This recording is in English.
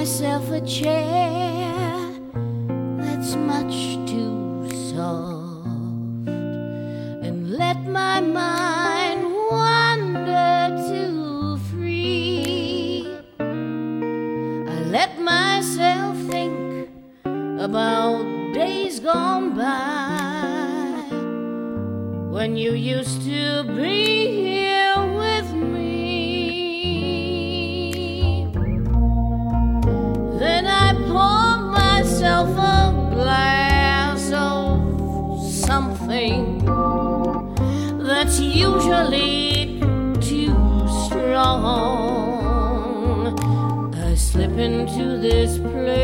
myself a chair that's much too soft and let my mind wander too free. I let myself think about days gone by when you used to be here with me. Then I pour myself a glass of something that's usually too strong. I slip into this place